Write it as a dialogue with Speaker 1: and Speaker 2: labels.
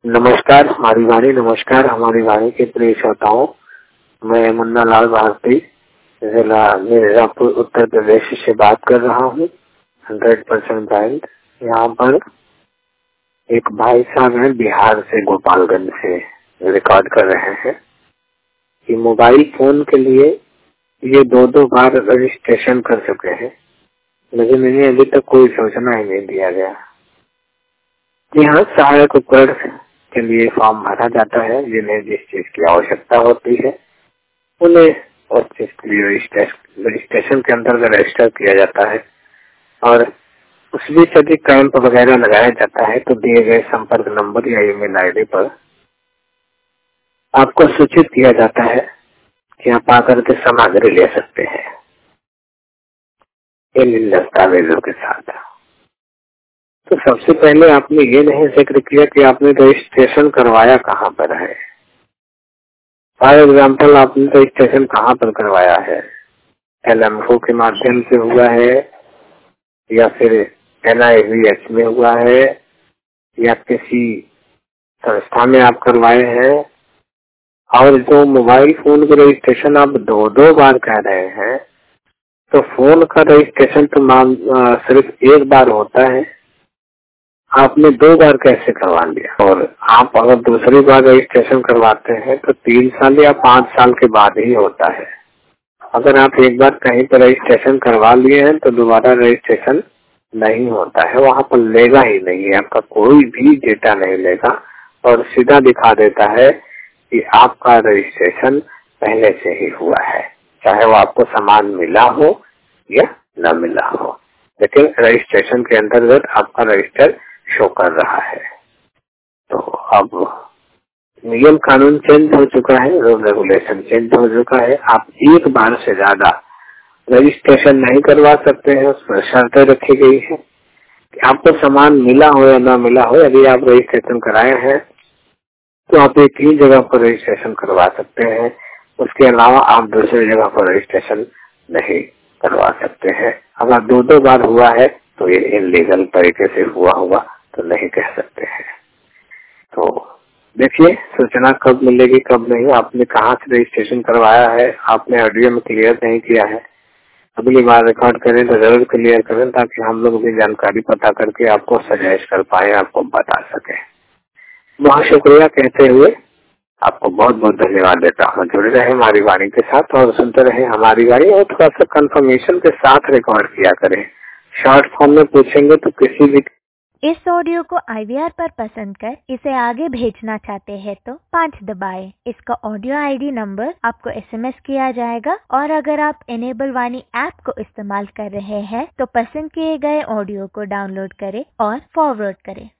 Speaker 1: नमस्कार हमारी वाणी, नमस्कार हमारी वाणी के प्रिय श्रोताओं। मैं मुन्ना लाल भारती जिला मिर्जापुर उत्तर प्रदेश से बात कर रहा हूँ। 100% ब्रांड। यहाँ पर एक भाई साहब हैं बिहार से, गोपालगंज से रिकॉर्ड कर रहे हैं कि मोबाइल फोन के लिए ये दो बार रजिस्ट्रेशन कर चुके हैं, लेकिन इन्हें अभी तक कोई सूचना ही नहीं दिया गया। यहाँ सहायक उपकरण के लिए फॉर्म भरा जाता है, जिन्हें जिस चीज की आवश्यकता होती है उन्हें उस चीज के लिए रजिस्ट्रेशन के अंतर्गत रजिस्टर किया जाता है। और उस बीच यदि कैंप वगैरह लगाया जाता है तो दिए गए संपर्क नंबर या ईमेल आईडी पर आपको सूचित किया जाता है कि आप आकर के सामग्री ले सकते हैं इन दस्तावेजों के साथ। तो सबसे पहले आपने ये नहीं जिक्र किया कि आपने रजिस्ट्रेशन करवाया कहाँ पर है। फॉर एग्जाम्पल, आपने रजिस्ट्रेशन कहाँ पर करवाया है? LMFO के माध्यम से हुआ है, या फिर NIVH में हुआ है, या किसी संस्था में आप करवाए हैं। और जो मोबाइल फोन का रजिस्ट्रेशन आप दो बार कह रहे हैं, तो फोन का रजिस्ट्रेशन तो सिर्फ एक बार होता है, आपने 2 बार कैसे करवा लिया? और आप अगर दूसरी बार रजिस्ट्रेशन करवाते हैं तो 3 साल या 5 साल के बाद ही होता है। अगर आप एक बार कहीं पर रजिस्ट्रेशन करवा लिए हैं तो दोबारा रजिस्ट्रेशन नहीं होता है, वहाँ पर लेगा ही नहीं है, आपका कोई भी डेटा नहीं लेगा और सीधा दिखा देता है कि आपका रजिस्ट्रेशन पहले से ही हुआ है, चाहे वो आपको सामान मिला हो या न मिला हो, लेकिन रजिस्ट्रेशन के अंतर्गत आपका रजिस्टर शो कर रहा है। तो अब नियम कानून चेंज हो चुका है, रूल रेगुलेशन चेंज हो चुका है। आप एक बार से ज्यादा रजिस्ट्रेशन नहीं करवा सकते हैं, उस पर शर्तें रखी गई है कि आपको सामान मिला हो या ना मिला हो। यदि आप रजिस्ट्रेशन कराए हैं तो आप एक ही जगह पर रजिस्ट्रेशन करवा सकते हैं, उसके अलावा आप दूसरी जगह पर रजिस्ट्रेशन नहीं करवा सकते हैं। अगर 2 बार हुआ है तो ये इलीगल तरीके से हुआ होगा तो नहीं कह सकते हैं। तो देखिए, सूचना कब मिलेगी कब नहीं, आपने कहाँ से रजिस्ट्रेशन करवाया है, आपने ऑडियो में क्लियर नहीं किया है, अगली बार रिकॉर्ड करें तो जरूर क्लियर करें, ताकि हम लोग भी जानकारी पता करके आपको सजेस्ट कर पाए, आपको बता सके। बहुत शुक्रिया कहते हुए आपको बहुत बहुत धन्यवाद देता हूँ। जुड़े रहे हमारी वाणी के साथ और सुनते रहे हमारी वाणी, और थोड़ा सा कंफर्मेशन के साथ रिकॉर्ड किया करें। शॉर्ट फॉर्म में पूछेंगे तो किसी भी।
Speaker 2: इस ऑडियो को IVR पर पसंद कर इसे आगे भेजना चाहते हैं तो 5 दबाएं। इसका ऑडियो ID नंबर आपको SMS किया जाएगा। और अगर आप इनेबल वाणी ऐप को इस्तेमाल कर रहे हैं तो पसंद किए गए ऑडियो को डाउनलोड करें और फॉरवर्ड करें।